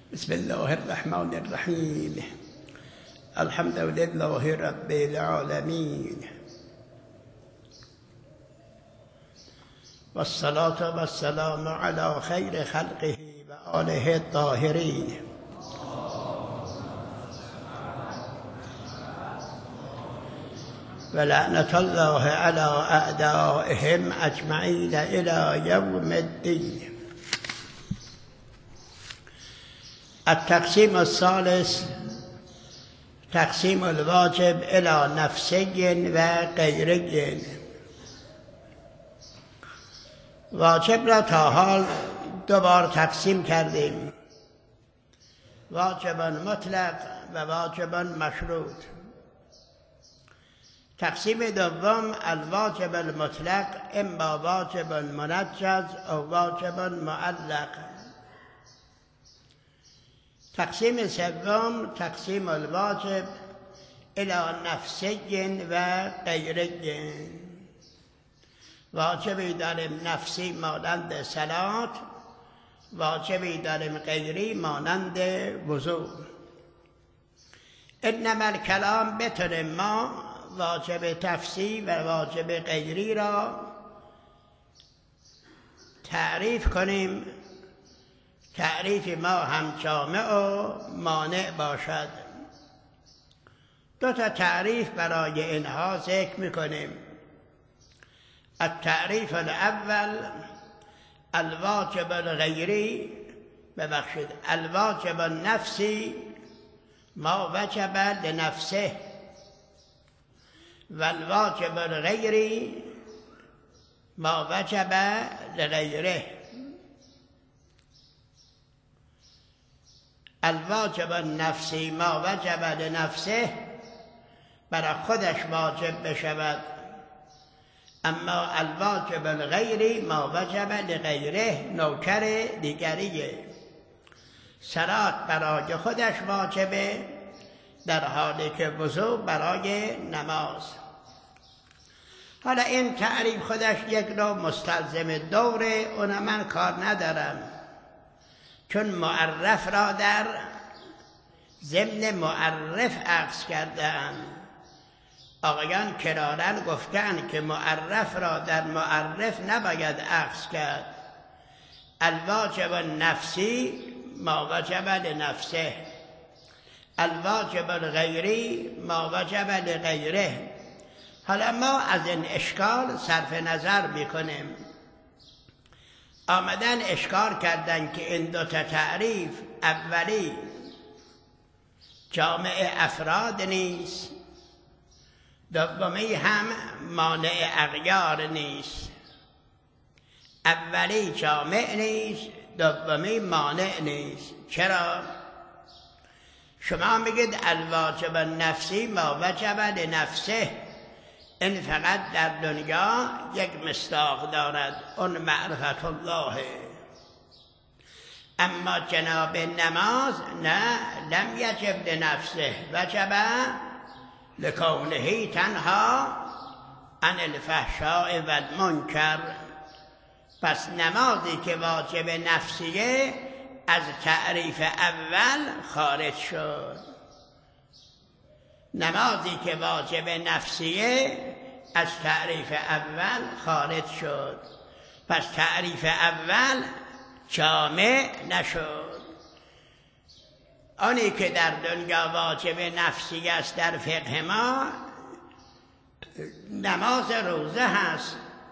بسم الله الرحمن الرحیم. الحمد لله رب العالمین والصلاة والسلام على خیر خلقه و آله الطاهرین. ولعنة الله على أعدائهم أجمعين إلى يوم الدين. التقسیم الثالث تقسیم الواجب الى نفسی و غیری. واجب را تا حال دو بار تقسیم کردیم: واجب مطلق و واجب مشروط. تقسیم دوم الواجب المطلق اما واجب منجز او واجب معلق. تقسیم سوم تقسیم الواجب الى نفسی و غیری. واجبی داریم نفسی مانند صلات، واجبی داریم غیری مانند وضو. انما الکلام بطور ما واجب تفسی و واجب غیری را تعریف کنیم، تعریف ما هم جامع و مانع باشد. دو تا تعریف برای اینها ذکر میکنیم. التعریف الاول الواجب الغیری، ببخشید الواجب النفسی ما وجب لنفسه و الواجب الغیری ما وجب لغیره. الواجب النفسی ما وجب لنفسه برای خودش واجب بشود، اما الواجب الغیری ما وجب لغیره نوکر دیگریه. صلات برای خودش واجبه در حالی که وضو برای نماز. حالا این تعریف خودش یک نوع مستلزم دوره، اون من کار ندارم، چون معرف را در ضمن معرف عکس کردن. آقایان کرارن گفتن که معرف را در معرف نباید عکس کرد. الواجب النفسی ما وجب لنفسه، الواجب الغیری ما وجب لغیره. حالا ما از این اشکال صرف نظر میکنیم. آمدن اشکال کردن که این دو تا تعریف، اولی جامع افراد نیست، دومی هم مانع اغیار نیست. اولی جامع نیست، دومی مانع نیست. چرا؟ شما میگید الواجب النفسی ما وجب لنفسه، این فقط در دنیا یک مصداق دارد، اون معرفت الله. اما جناب نماز نه، لم یجب لنفسه، وجب لکونه تنها عن الفحشاء و المنکر. پس نمازی که واجب نفسیه از تعریف اول خارج شد. نمازی که واجب نفسیه از تعریف اول خارج شد. پس تعریف اول جامع نشد. آنی که در دنیا واجب نفسی است در فقه ما نماز روزه هست.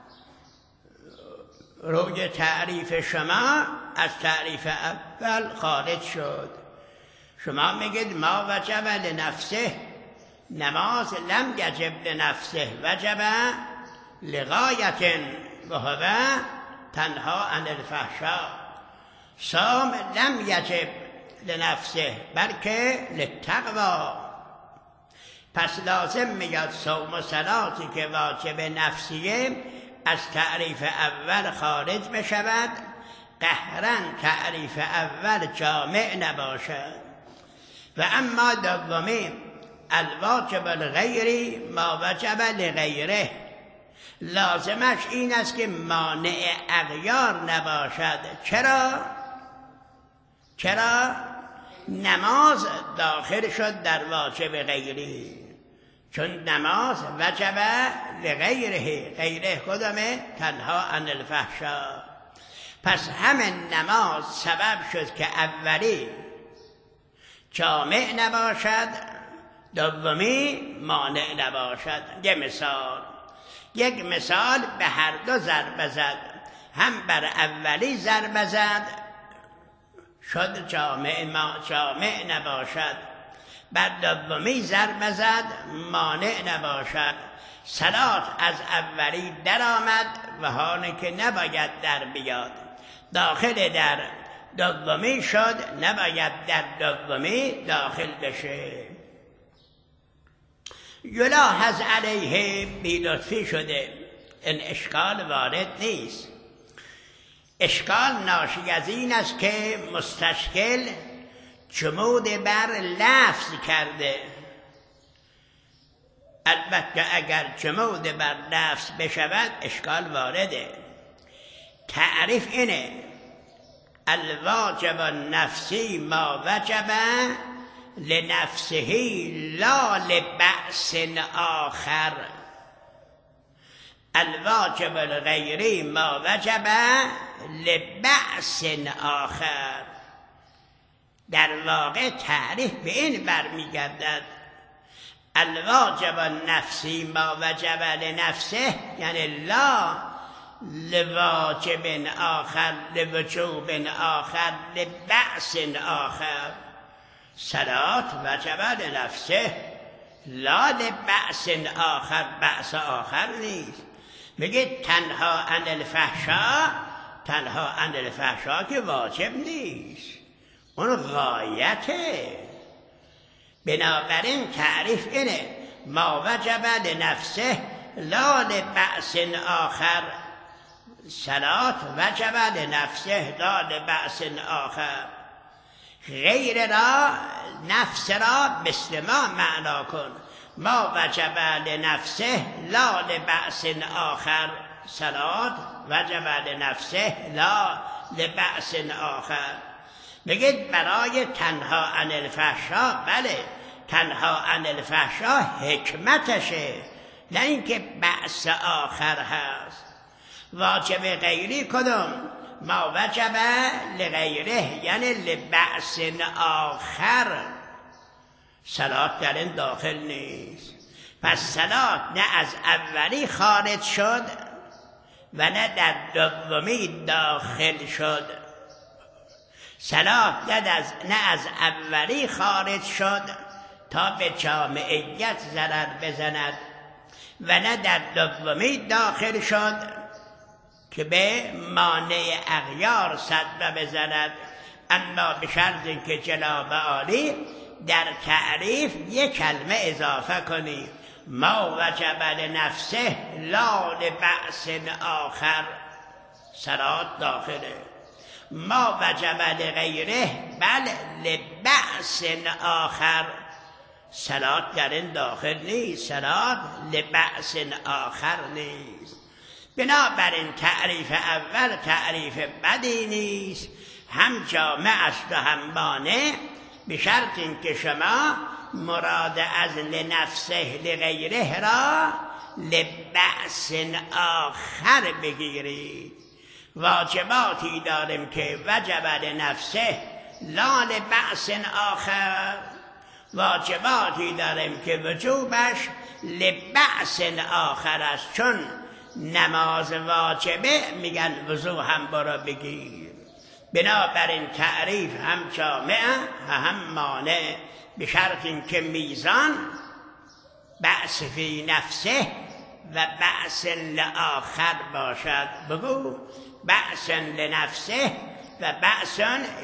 روی تعریف شما از تعریف اول خارج شد. شما میگید ما وجب لنفسه، نماز لم یجب لنفسه، وجب لغایت و هو تنها عن الفحشاء. صوم لم یجب لنفسه بلکه للتقوی. پس لازم میاد صوم و صلاتی که واجب نفسیه از تعریف اول خارج بشود، قهرا تعریف اول جامع نباشد. و اما دومی الواجب الغیری ما وجب لغیره، لازمش این است که مانع اغیار نباشد. چرا؟ نماز داخل شد در واجب غیری، چون نماز وجب لغیره، غیره کدامه؟ تنها عن الفحشا. پس همین نماز سبب شد که اولی جامع نباشد، دومی مانع نباشد. یک مثال به هر دو ضربه زد، هم بر اولی ضربه زد شد جامع نباشد، بر دومی ضربه زد مانع نباشد. صلات از اولی در آمد و حالی که نباید در بیاد، داخل در دومی شد، نباید در دومی داخل بشه. یلاحظ علیه بی‌لطفی شده، این اشکال وارد نیست. اشکال ناشی از این است که مستشکل جمود بر لفظ کرده. البته اگر جمود بر لفظ بشود اشکال وارده. تعریف اینه: الواجب النفسی ما وجب لنفسه لا لبأس آخر، الواجب الغیری ما وجب لبأس آخر. در واقع تعریف به این برمیگردد: الواجب النفسی ما وجب لنفسه، یعنی لا لواجب آخر، لوجوب آخر، لبأس آخر. صلات وجب لنفسه، لا لبأس آخر، بأس آخر نیست. میگه تنها عن الفحشا، تنها عن الفحشا که واجب نیست، اون غایته. بنابراین تعریف اینه: ما وجب لنفسه لا لبأس آخر، صلات وجب لنفسه لا لبأس آخر. غیر را، نفس را مثل ما معنا کن: ما وجب لنفسه لا لبأس آخر، صلات وجب لنفسه لا لبأس آخر. بگید برای تنها عن الفحشا، بله تنها عن الفحشا حکمتشه، نه اینکه بأس آخر هست. واجب غیری کدوم؟ ما وجب لغیره، یعنی لبأس آخر. صلات در این داخل نیست. پس صلات نه از اولی خارج شد و نه در دومی داخل شد. صلات نه از اولی خارج شد تا به جامعیت ضرر بزند و نه در دومی داخل شد که به مانع اغیار صدمه بزند. اما به شرط اینکه جناب عالی در تعریف یک کلمه اضافه کنی: ما وجب لنفسه لا لبأس آخر، صلات داخله. ما وجب لغیره بل لبأس آخر، صلات در این داخل نیست، صلات لبأس آخر نیست. بنابراین تعریف اول تعریف بدی نیست، هم جامع است و هم مانع، به شرط اینکه شما مراد از لنفسه لغیره را لبأس آخر بگیرید. واجباتی داریم که وجب لنفسه لا لبأس آخر، واجباتی داریم که وجوبش لبأس آخر است. چون نماز واجبه میگن وضو هم برو بگیر. بنابراین تعریف هم جامع هم مانع، به شرط اینکه میزان بأس فی نفسه و بأس لآخر باشد. بگو بأس لنفسه و بأس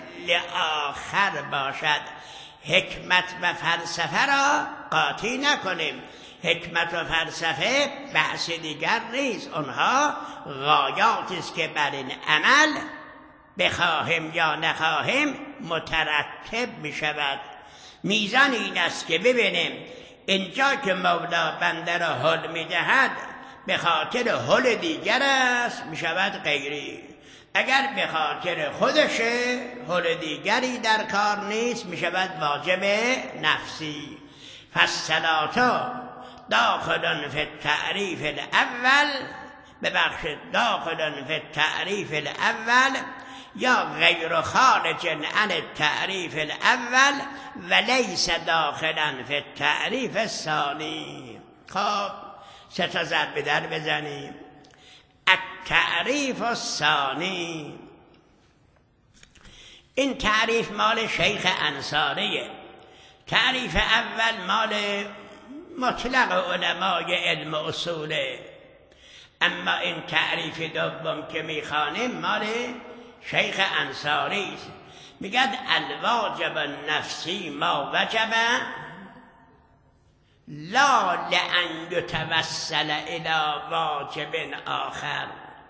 لآخر باشد. حکمت و فلسفه را قاطی نکنیم، حکمت و فلسفه بحث دیگر نیست، اونها غایاتی است که بر این عمل بخواهیم یا نخواهیم مترتب می شود. میزان این است که ببینیم اینجا که مولا بنده را حل می دهد به خاطر حل دیگر است، می شود غیری. اگر به خاطر خودشه حول دیگری در کار نیست میشود واجب نفسی. فالصلاة داخل فی التعریف الاول، ببخشید داخل فی التعریف الاول یا غیر خارج عن التعریف الاول و لیس داخلا فی التعریف الثانی. خب 3 تا ضرب در بزنیم. التعریف الثانی، این تعریف مال شیخ انصاریه. تعریف اول مال مطلق علمای علم اصوله، اما این تعریف دوم که میخوانیم مال شیخ انصاری است. میگد الواجب النفسی ما وجب لا لأن یتوسل الی واجب آخر.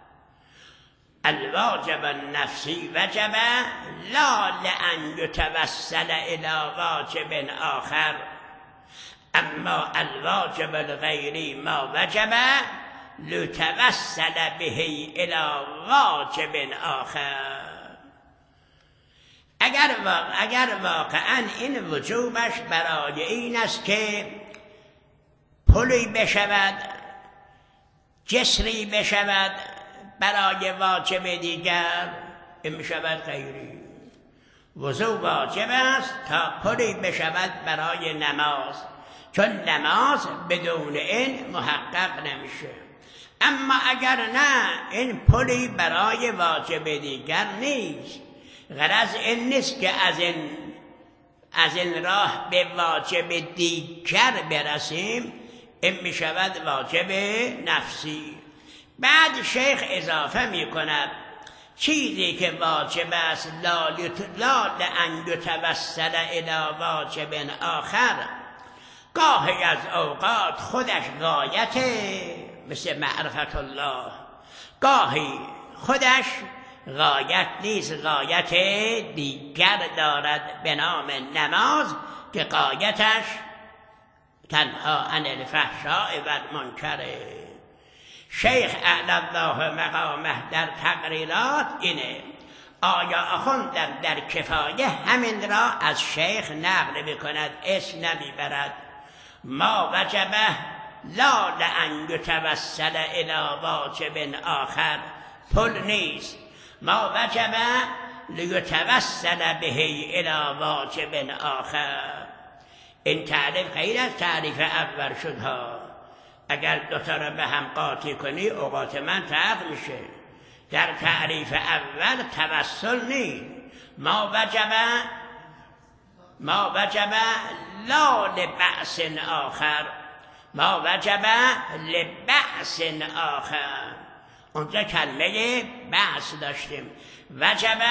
الواجب النفسی وجب لا لأن یتوسل الی واجب آخر، اما الواجب الغیری ما وجب لتوسل به الی واجب آخر. اگر واقعا این وجوبش برای این است که پلی بشود، جسری بشود برای واجب دیگر، این میشود غیری. وضو واجب است تا پلی بشود برای نماز، چون نماز بدون این محقق نمیشه. اما اگر نه، این پلی برای واجب دیگر نیست. غرض این نیست که از این راه به واجب دیگر برسیم، این می شود واجب نفسی. بعد شیخ اضافه می کند چیزی که واجب است لا لأن یتوسل الی واجب آخر، گاهی از اوقات خودش غایته، مثل معرفت الله. گاهی خودش غایت نیست، غایت دیگر دارد به نام نماز که غایتش تنها عن الفحشاء و المنکر. شیخ اعلی الله مقامه در تقریرات اینه. آیا آخوندم در کفایه همین را از شیخ نقل میکند، اسم نمیبرد. ما وجبه لا لأن یتوسل الی واجب آخر، پل نیست. ما وجب لیتوسل به الی واجب آخر. این تعریف غیر از تعریف اول شد ها. اگر دوتا را به هم قاطی کنی اوقات من فرق میشه. در تعریف اول توسل نیست. ما وجب لا لبعث آخر، ما وجب لبعث آخر. اونجا کلمه بعث داشتیم. وجب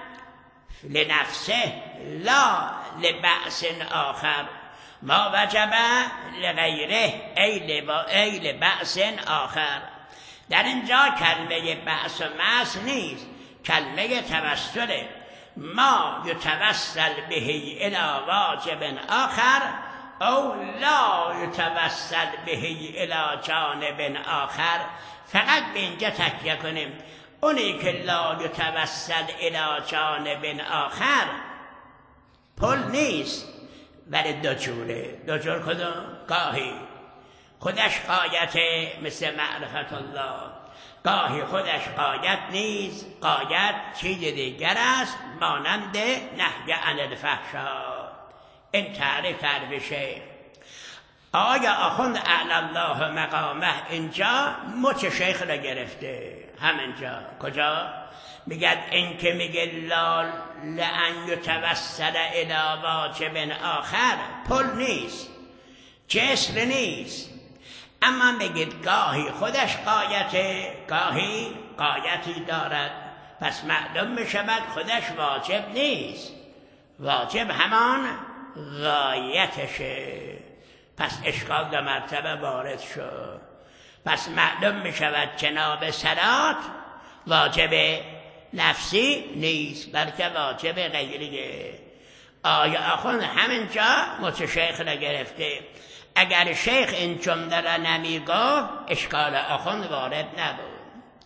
لنفسه لا لبعث آخر، ما وجب لغیره ای لبعث آخر. در اینجا کلمه بعث و مس نیست، کلمه توسله. ما یتوسل به الی واجب آخر او لا یتوسل به الی جانب آخر. فقط به اینجا تکیه کنیم. اونی که لا یتوسل الی جانب آخر پل نیست، ولی دو جوره. دو جور کدوم؟ گاهی خودش غایته مثل معرفت الله، گاهی خودش غایت نیست، غایت چیز دیگر است، مانند نهی عن الفحشاء. این تعریف شیخ. آیا آخوند اعلی الله مقامه اینجا مچ شیخ را گرفته؟ همینجا. کجا؟ میگه این که میگه لا لأن یتوسل الی واجب آخر، پل نیست، جسر نیست. اما میگید گاهی خودش غایته، گاهی غایتی دارد، پس معلوم میشود خودش واجب نیست، واجب همان غایتشه. پس اشکال دو مرتبه وارد شد. پس معلوم میشود جناب صلات واجب نفسی نیست، بلکه واجب غیریه. آیا آخوند همینجا مچ شیخ را گرفته؟ اگر شیخ این جمله را نمیگفت اشکال آخوند وارد نبود.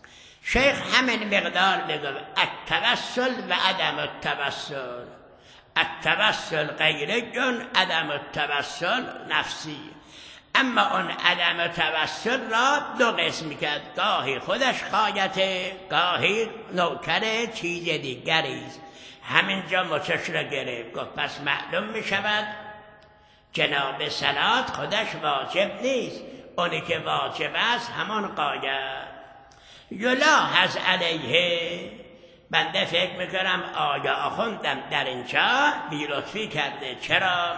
شیخ همین مقدار بگم التوسل و عدم التوسل. التوسل غیر جن، عدم التوسل نفسی. اما اون عدم توسل را دو قسم کرد، گاهی خودش غایته، گاهی نوکر چیز دیگریست. همینجا مچش را گرفت، گفت پس معلوم می شود جناب صلات خودش واجب نیست، اونی که واجب است همان غایت. یلاحظ علیه، بنده فکر میکنم آیا آخوندم در اینجا بی‌لطفی کرده. چرا؟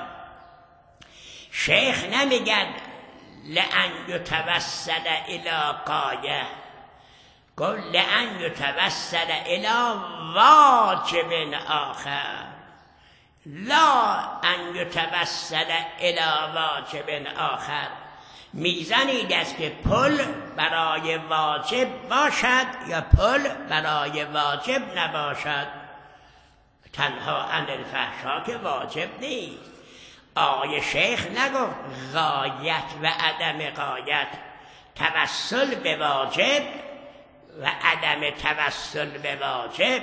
شیخ نمیگد لأن یتوسل الی غایه، گفت لأن یتوسل الی واجب آخر، لا ان یتوسل الی واجب آخر. میزانی است که پل برای واجب باشد یا پل برای واجب نباشد. تنها عن الفحشا که واجب نیست. آقای شیخ نگفت غایت و عدم غایت، توسل به واجب و عدم توسل به واجب.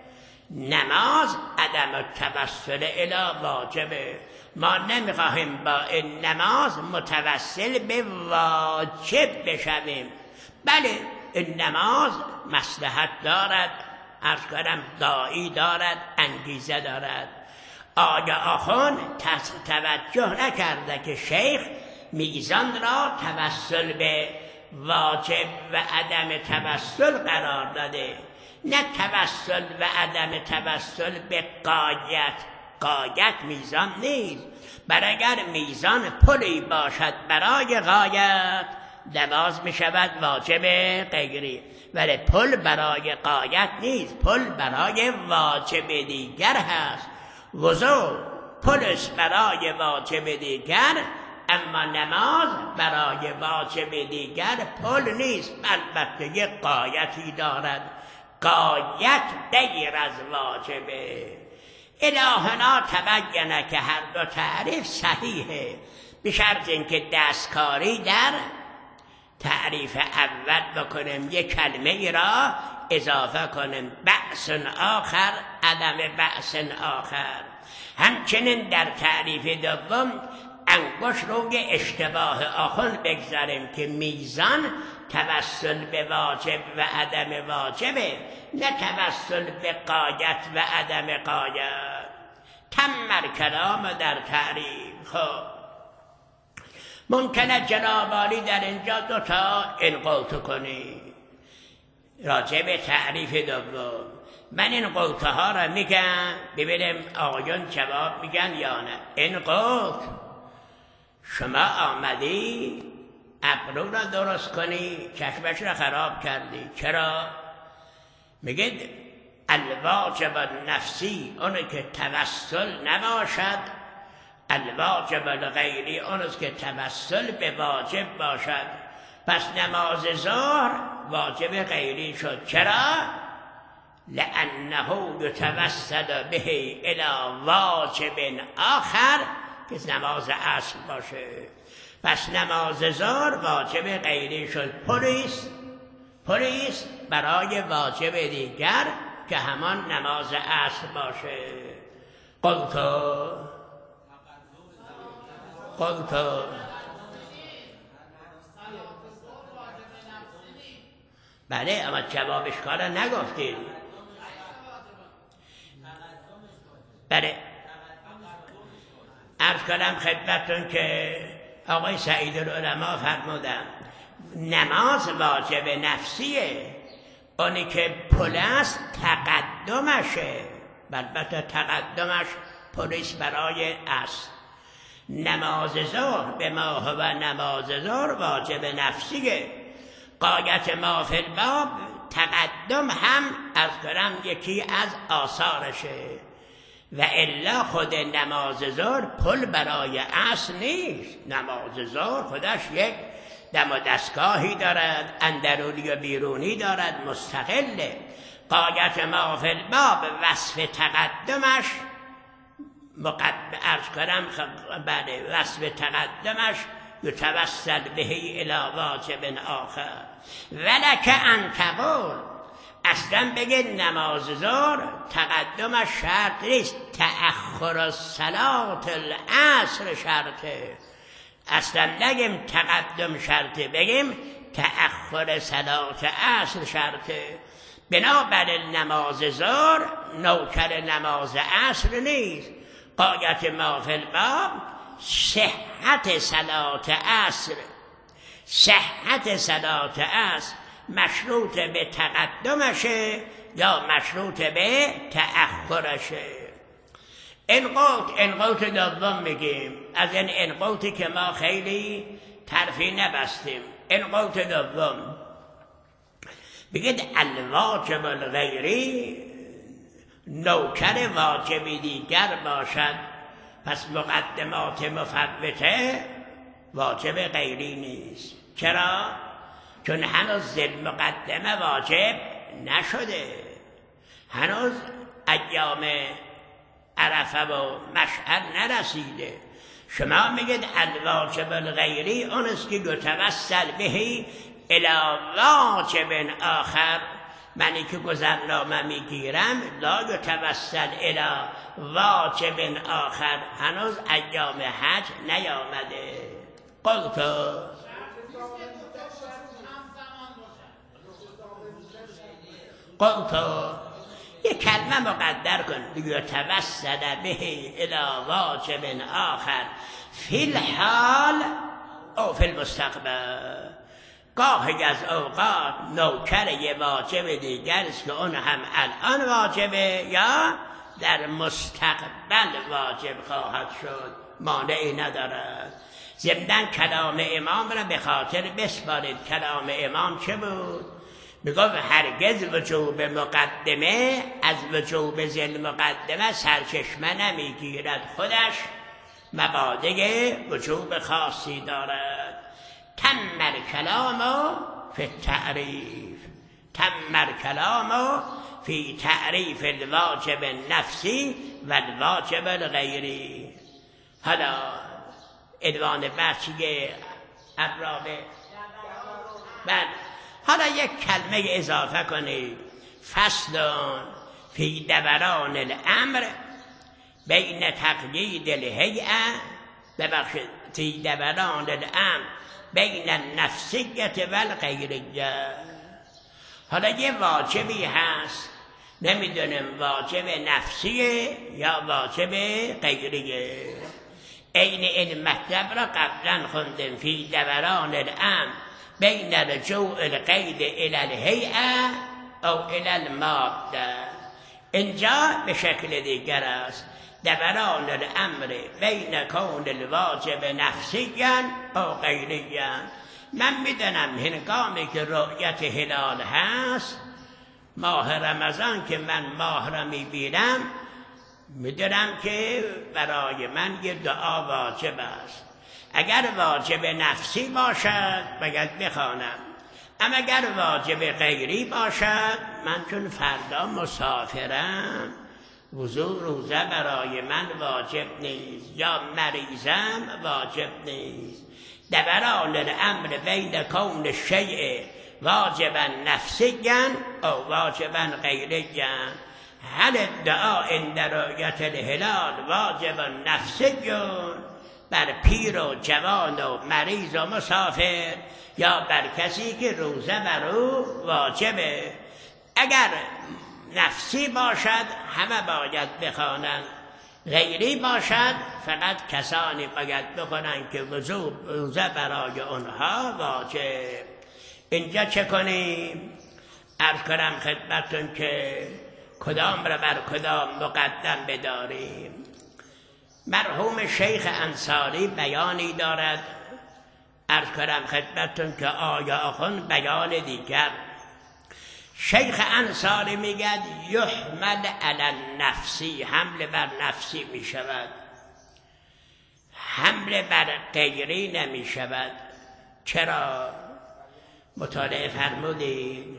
نماز عدم توسل الی واجبه. ما نمیخواهیم با این نماز متوسل به واجب بشویم. بله این نماز مصلحت دارد، عرض کنم داعی دارد، انگیزه دارد. آیا آخوند توجه نکرده که شیخ میزان را توسل به واجب و عدم توسل قرار داده، نه توسل و عدم توسل به غایت. غایت میزان نیست، برای اگر میزان پلی باشد برای غایت نماز می شود واجب غیری، ولی پل برای غایت نیست، پل برای واجب دیگر هست. وضو پلش برای واجب دیگر، اما نماز برای واجب دیگر پل نیست، البته یک غایتی دارد، غایت غیر از واجبه. الهنا تبینه که هر دو تعریف صحیحه، به شرط اینکه دستکاری در تعریف اول بکنیم، یک کلمه ای را اضافه کنیم، بأس آخر عدم بأس آخر. همچنین در تعریف دوم انگشت روی اشتباه آخوند بگذاریم که میزان توسل به واجب و عدم واجبه، نه توسل به غایت و عدم غایت. تم کلام در تعریف. خب ممکنه جناب عالی در اینجا دوتا انقلت کنی راجع به تعریف دوم. من این قلته ها را میگم ببینیم آقایان جواب میگن یا نه. این قلت شما آمدی ابرو را درست کنی، چشمش را خراب کردی. چرا؟ میگید الواجب النفسی اونه که توسل نباشد، الواجب الغیری اونه که توسل به واجب باشد. پس نماز ظهر واجب غیری شد. چرا؟ لأنه یتوسل به الی واجب آخر که نماز عصر باشه. پس نماز ظهر واجب غیری شد، پلیس برای واجب دیگر که همان نماز عصر باشه. قلتو بله، اما جوابش کار نگفتید. بله عرض کنم خدمتون که آقای سعید العلماء فرمودن نماز واجب نفسیه، اونی که پل است تقدمشه، البته تقدمش پلیس برای است. نماز ظهر به ما هو نماز ظهر واجب نفسیه. غایت ما فی الباب تقدم هم از کنم یکی از آثارشه، و الا خود نماز ظهر پل برای اصل نیست. نماز ظهر خودش یک دم و دستگاهی دارد، اندرونی و بیرونی دارد، مستقله. غایت ما فی الباب وصف تقدمش ارز کنم بله وصف تقدمش یتوسل به الی واجب آخر. ولک ان تقول اصلا بگه نماز ظهر تقدمش شرط نیست، تأخر صلات العصر شرطه. اصلا نگیم تقدم شرطه، بگیم تأخر صلات عصر شرطه. بنابراین نماز ظهر نوکر نماز عصر نیست. غایت ما فی الباب صحت صلات عصر. صحت صلات عصر مشروط به تقدمشه یا مشروط به تأخرشه. انقوط دوم میگیم، از این انقوطی که ما خیلی طرفی نبستیم. انقوط دوم بگید الواجب الغیری نوکر واجبی دیگر باشد، پس مقدمات مفوته واجب غیری نیست. چرا؟ چون هنوز ذل مقدمه واجب نشده، هنوز ایام عرفه و مشعر نرسیده. شما میگید الواجب الغیری اون است که یتوسل بهی الی واجب آخر. منی که گذرنامه میگیرم لا یتوسل الی واجب آخر، هنوز ایام حج نیامده. قلتو یک کلمه مقدر کن، یتوسل به الی واجب آخر فی الحال او فی المستقبل. گاهی از اوقات نوکر یه واجب دیگر است که اون هم الان واجبه یا در مستقبل واجب خواهد شد، مانعی ندارد. ضمناً کلام امام را به خاطر بسپارید. کلام امام چه بود؟ میگفت هرگز وجوب مقدمه از وجوب ذل مقدمه سرچشمه نمیگیرد، خودش مبادئ وجوب خاصی دارد. تم الکلام فی التعریف، تم الکلام فی تعریف الواجب النفسی و الواجب الغیری. حالا عنوان بحثی الرابع. حالا یک کلمه اضافه کنید. فصل فی دوران الامر بین تقیید الهیئه، ببخشید فی دوران الامر بین النفسیت و الغیریه. حالا یه واجبی هست، نمیدونم واجب نفسیه یا واجب غیریه. این این مطلب را قبلا خوندیم. فی دوران الامر بین رجوع القید الی الهیئه او الی الماده. اینجا به شکل دیگر است. دوران الامر بین کون الواجب نفسیا او غیریا. من میدونم هنگامی که رؤیت هلال هست، ماه رمضان که من ماه را میبینم، میدونم که برای من یه دعا واجب است. اگر واجب نفسی باشد باید بخوانم، اما اگر واجب غیری باشد، من چون فردا مسافرم وضو روزه برای من واجب نیست، یا مریضم واجب نیست. دوران الامر بین کون الشیء واجبا نفسیا او واجبا غیریا. هل الدعاء عند رؤیت الهلال واجبا نفسی بر پیر و جوان و مریض و مسافر، یا بر کسی که روزه بر او واجبه؟ اگر نفسی باشد همه باید بخوانند، غیری باشد فقط کسانی باید بخونند که روزه برای اونها واجب. اینجا چه کنیم؟ عرض کنم خدمتون که کدام را بر کدام مقدم بداریم. مرحوم شیخ انصاری بیانی دارد، عرض کنم خدمتون که آیا آخوند بیان دیگر. شیخ انصاری میگد یحمل علی النفسی، حمل بر نفسی می شود، حمل بر غیری نمی شود. چرا؟ مطالعه فرمودید.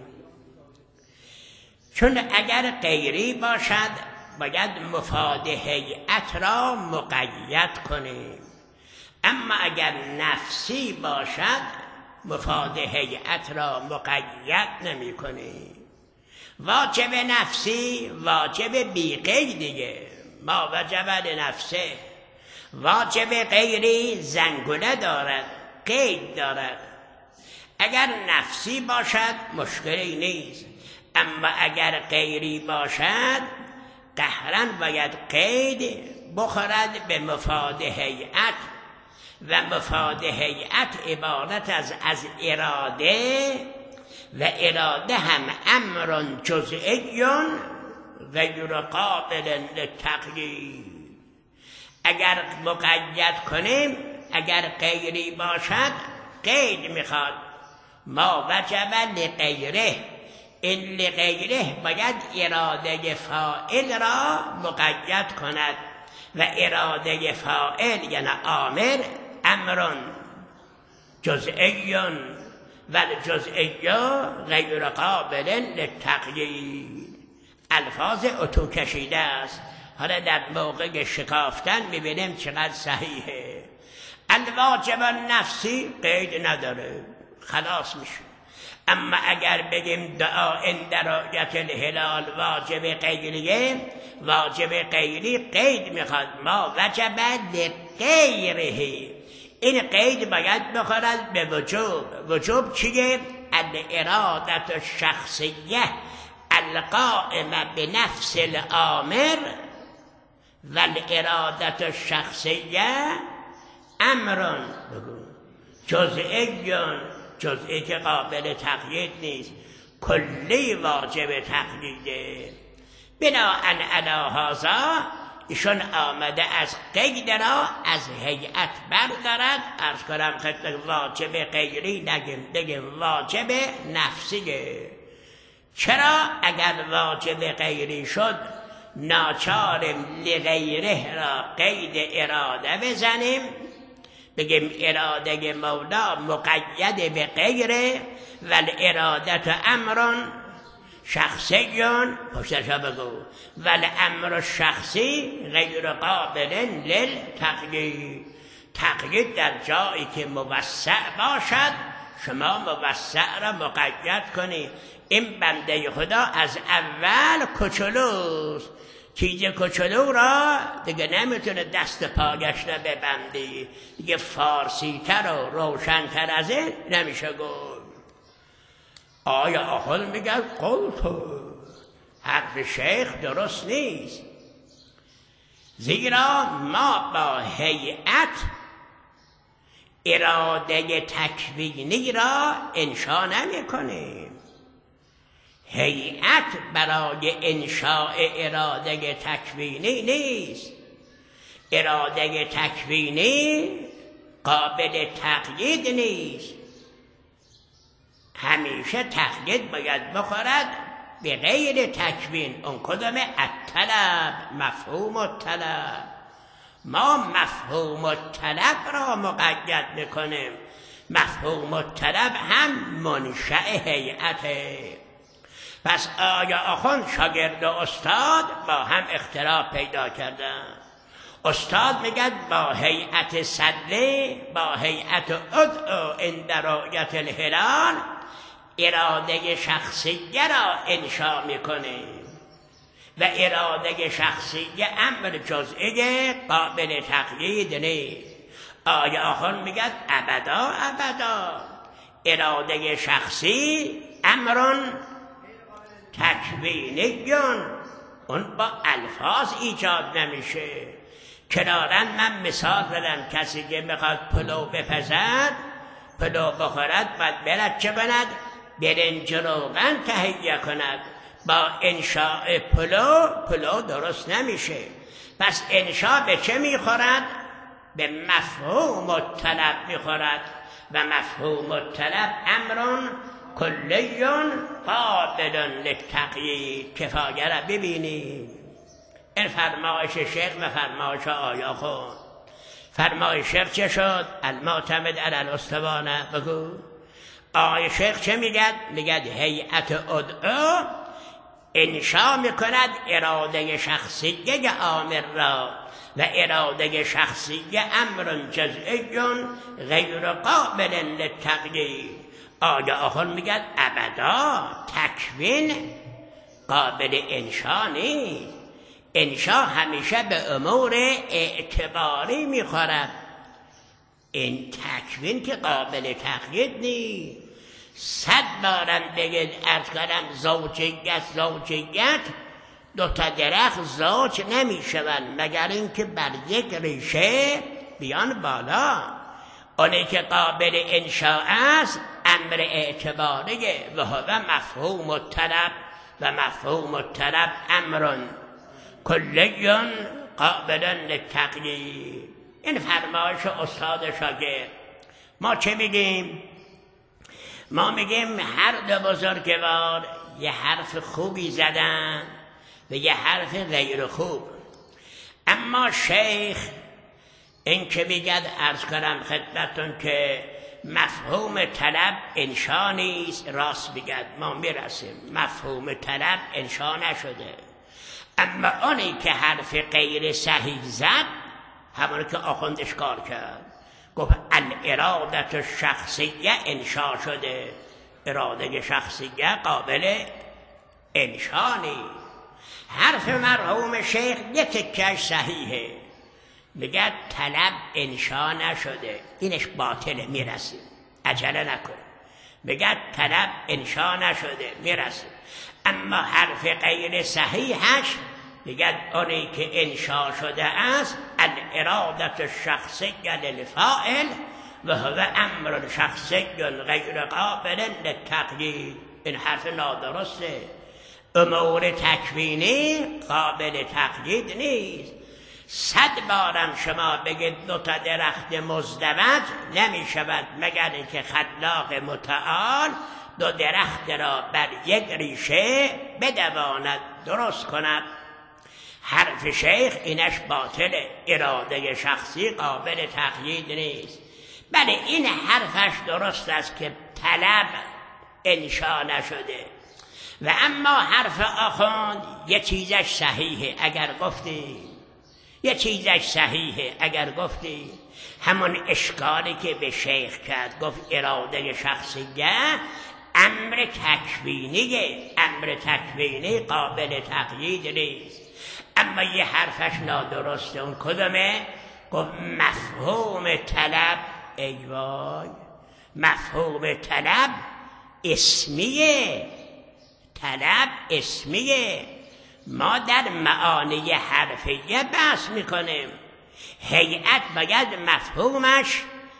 چون اگر غیری باشد باید مفاد هیئت را مقید کنیم، اما اگر نفسی باشد مفاد هیئت را مقید نمی کنیم. واجب نفسی واجب بی قید دیگه، ما وجب لنفسه. واجب غیری زنگوله دارد، قید دارد. اگر نفسی باشد مشکلی نیست، اما اگر غیری باشد قهرن باید قید بخورد به مفاد هیئت، و مفاد هیئت عبارت از اراده، و اراده هم امر جزئی غیر قابل للتقیید. اگر مقید کنیم، اگر غیری باشد قید میخواد، ما وجب لغیره، این لغیره باید اراده فاعل را مقید کند، و اراده فاعل یعنی آمر امر جزئی و الجزئی غیر قابل للتقیید. الفاظ اتو کشیده است. حالا در موقع شکافتن میبینیم چقدر صحیحه. الواجب نفسی قید نداره، خلاص میشه. اما اگر بگیم دعا در رؤیت الهلال واجب غیریه، واجب غیری قید میخواد، ما وجب لغیره، این قید باید بخورد به وجوب. وجوب چیه؟ الارادت الشخصیه القائمه بنفس الامر و الارادت الشخصیه امر جزئی که قابل تقیید نیست، کلی واجب تقییده. بناءً علی هذا ایشون آمده از قید را از هیئت بردارد. عرض کنم خدمت واجب غیری نگیم، بگیم واجب نفسیه. چرا؟ اگر واجب غیری شد ناچاریم لغیره را قید اراده بزنیم، بگیم اراده مولا مقید به غیره و الارادت امر شخصی، پشتشا بگو، و الامر شخصی غیر قابل للتقیید. تقیید در جایی که موسع باشد، شما موسع را مقید کنید. این بنده خدا از اول کوچولوست، چیز کوچولو را دیگه نمیتونه دست پاگش را ببندی، دیگه فارسی تر و روشن‌تر از این نمیشه گفت. آیا آخل میگه قلتو، حرف شیخ درست نیست، زیرا ما با هیئت اراده تکوینی را انشا نمی کنیم. هیئت برای انشاء اراده تکوینی نیست. اراده تکوینی قابل تقیید نیست. همیشه تقیید باید بخورد به غیر تکوین. اون کدوم؟ الطلب، مفهوم الطلب. ما مفهوم الطلب را مقید میکنیم. مفهوم الطلب هم منشأ هیئته. پس آیا آخوند شاگرد و استاد با هم اختلاف پیدا کردن؟ استاد میگه با هیئت صلی، با هیئت ادعو عند رؤیت الهلال اراده شخصیه را انشا میکنیم، و اراده شخصیه امر جزئی قابل تقیید نیست. آیا آخوند میگه ابدا اراده شخصی امر تکوینیون، اون با الفاظ ایجاد نمیشه. کنارن من مثال دادم، کسی که میخواد پلو بپزد، پلو بخورد، باید برد چه کند؟ برنج روغن تهیه کند. با انشاء پلو درست نمیشه. پس انشاء به چه میخورد؟ به مفهوم الطلب میخورد، و مفهوم الطلب امر کلیون قابل للتقیید. کفایه را ببینید. این فرمایش شیخ و فرمایش آیا خود. فرمایش شیخ چه شد؟ المعتمد علی الاسطوانه. بگو آقای شیخ چه میگد؟ میگد هیئت ادعو انشا میکند اراده شخصیه آمر را، و اراده شخصیه امر جزئی غیر قابل للتقیید. آیا آخر میگد ابدا تکوین قابل انشا نیست. انشا همیشه به امور اعتباری میخورد. این تکوین که قابل تقیید نیست. 100 بارم بگید ارز کنم زوجیت 2 تا درخت زوج نمیشوند مگر اینکه بر یک ریشه بیان بالا. اونی که قابل انشاء است امر اعتباریه و هو مفهوم الطلب و مفهوم الطلب امر کلی قابل للتقیید. این فرمایش استاد شاگرد. ما چه میگیم؟ ما میگیم هر 2 بزرگوار یه حرف خوبی زدن و یه حرف غیر خوب. اما شیخ این که میگد عرض کنم خدمتون که مفهوم طلب انشا نیست، راست بگد، ما میرسیم مفهوم طلب انشا نشده. اما اونی که حرف غیر صحیح زد همونی که آخوند اشکال کرد، گفت الارادت الشخصیه انشا شده. اراده شخصیه قابل انشا نیست. حرف مرحوم شیخ یه تکش صحیحه، میگه طلب انشا نشده، اینش باطله، میرسیم عجله نکن. میگه طلب انشا نشده، میرسیم. اما حرف غیر صحیحش میگه اونی که انشا شده است الارادت الشخصیه للفاعل و هو امر شخصی غیر قابل للتقیید. این حرف نادرسته. امور تکوینی قابل تقیید نیست. 100 بارم شما بگید 2 تا درخت مزدوج نمی شود مگر اینکه خلاق متعال 2 درخت را بر یک ریشه بدواند درست کند. حرف شیخ اینش باطله. اراده شخصی قابل تقیید نیست. بله این حرفش درست است که طلب انشا نشده. و اما حرف آخوند یه چیزش صحیحه اگر گفتی، یه چیزش صحیحه اگر گفتی. همون اشکالی که به شیخ کرد، گفت اراده شخصیه امر تکوینیه، امر تکوینی قابل تقیید نیست. اما یه حرفش نادرسته. اون کدومه؟ گفت مفهوم طلب، ای وای، مفهوم طلب اسمیه. طلب اسمیه. ما در معانی حرفیه بحث میکنیم. هیئت باید مفهومش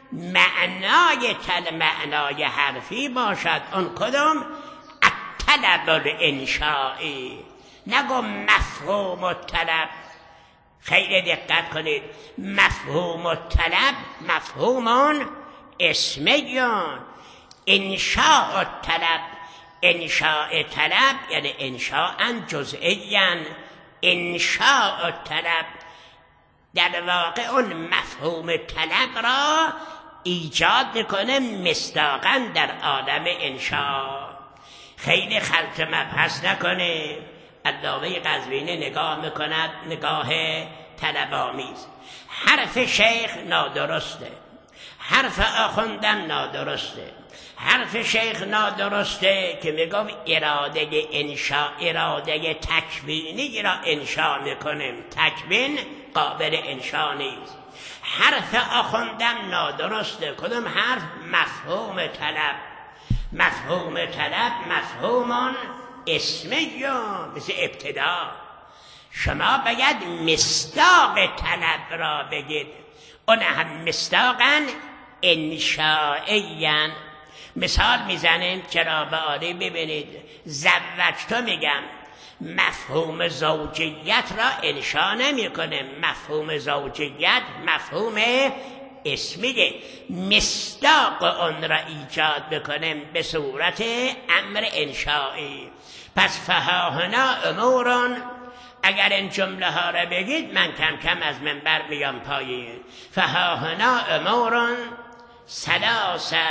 معنای حرفی باشد. اون کدوم؟ الطلب الانشائی. نگو مفهوم الطلب. خیلی دقت کنید. مفهوم الطلب مفهوم اسمیون. انشاء الطلب، انشاء طلب یعنی انشاء جزئیاً. انشاء طلب در واقع اون مفهوم طلب را ایجاد میکنه مصداقاً در عالم انشاء. خیلی خلط مبحث نکنه. علامه قزوینی نگاه میکند نگاه طلب‌آمیز. حرف شیخ نادرسته، حرف آخوندم نادرسته. حرف شیخ نادرسته که میگم اراده انشا، اراده تکوینی را انشا میکنیم. تکوین قابل انشا نیست. حرف آخوندم نادرسته. کدوم حرف؟ مفهوم طلب. مفهوم طلب مفهومون اسمیون، مثل ابتدا. شما باید مصداق طلب را بگید. اون هم مصداقاً انشائیاً. مثال میزنیم چرا به عالی ببینید. زوجتو میگم، مفهوم زوجیت را انشا نمی کنه. مفهوم زوجیت مفهوم اسمیه. مصداق اون را ایجاد بکنیم به صورت امر انشایی. پس فهاهنا امورون. اگر این جمله ها را بگید من کم کم از منبر میام پایین. فهاهنا امورون ثلاثه.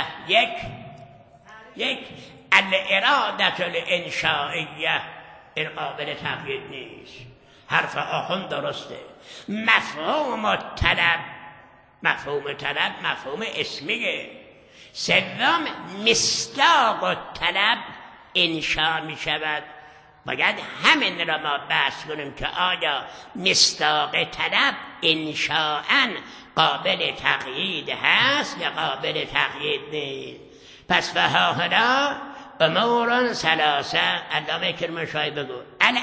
یک الارادت الانشائیه، این قابل تقیید نیست. حرف آخوند درسته. مفهوم طلب، مفهوم طلب مفهوم اسمیه. سوم مصداق طلب انشا می شود. باید همین را ما بحث کنیم که آیا مصداق طلب انشاءً قابل تقیید هست یا قابل تقیید نیست. پس فهاهنا امور ثلاثه. علامه کرمانشاهی بگو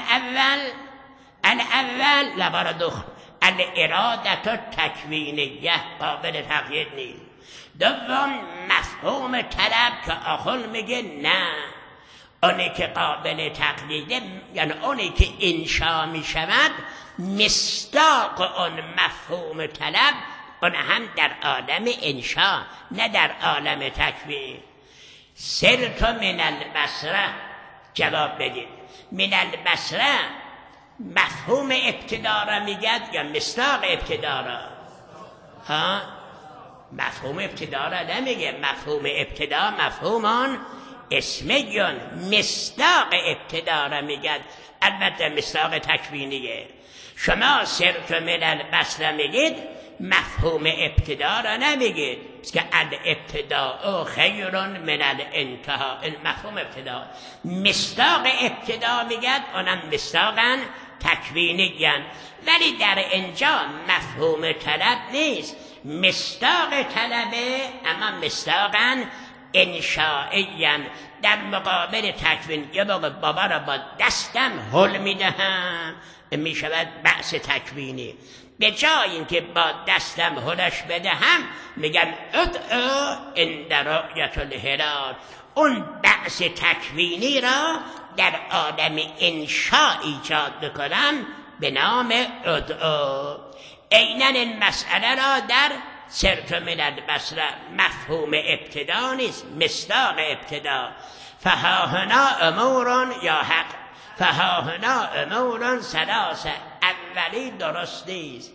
الاول لبردخل الارادت تکوینیه قابل تقیید نیست. دوم مفهوم طلب که آخل میگه نه، اونی که قابل تقلیده یعنی اونی که انشا می شود مصداق اون مفهوم طلب اون هم در عالم انشا نه در عالم تکوین. سرت من البصره، جواب بدید من البصره مفهوم ابتدا را میگد یا مصداق ابتدا را؟ ها؟ مفهوم ابتدا را نمیگه. مفهوم ابتدا مفهوم آن اسمیون، مصداق ابتدا را میگد. البته مصداق تکوینیه. شما سرت من البصره میگید، مفهوم ابتدا را نمیگید که الابتداء خیر من الانتهاء. مفهوم ابتدا مصداق ابتدا میگد، اونم مصداقا تکوینیان. ولی در اینجا مفهوم طلب نیست، مصداق طلبه اما مصداقا انشائیان. در مقابل تکوین یه بابا را با دستم هل میدهم، میشود بحث تکوینی. به جای اینکه با دستم هلش بدهم میگم ادعا عند رؤیت الهلال. اون بحث تکوینی را در عالم انشاء ایجاد بکنم به نام ادعا. عیناً این مسئله را در سرت من البصره مفهوم ابتدا نیست، مصداق ابتدا. فهاهنا امور یا حق، فهاهنا امور ثلاثه. اولی درست نیست،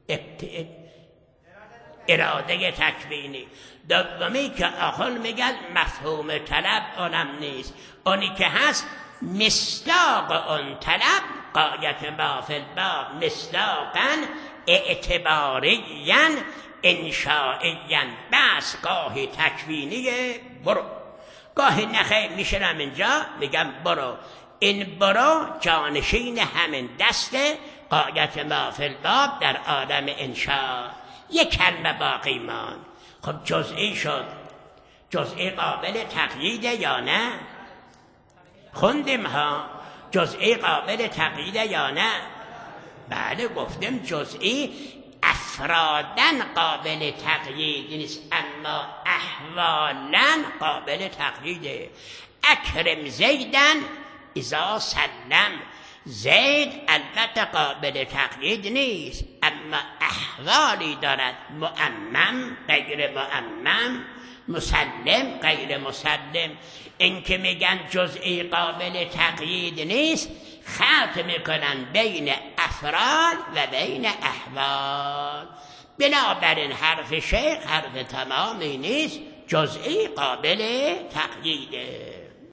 اراده تکوینی. دومی که آخر میگن مفهوم طلب اونم نیست. اونی که هست مصداق اون طلب قایت ما فی الباب مصداقا اعتباریاً انشائیاً. بس گاهی تکوینیه برو، گاهی نخیر میشنم اینجا میگم برو. این برو جانشین همین دسته قایت ما فی الباب در عالم انشاء. یک کلمه باقی ماند. خب جزئی شد، جزئی قابل تقییده یا نه؟ خوندیم ها، جزئی قابل تقییده یا نه؟ بله گفتیم جزئی افرادن قابل تقیید نیست، اما احوالا قابل تقییده. اکرم زیدن اذا سلم، زید البته قابل تقیید نیست اما احوالی دارد، مؤمم غیر مؤمم، مسلم غیر مسلم. این که میگن جزئی قابل تقیید نیست خلط میکنن بین افراد و بین احوال. بنابراین حرف شیخ حرف تمامی نیست، جزئی قابل تقییده.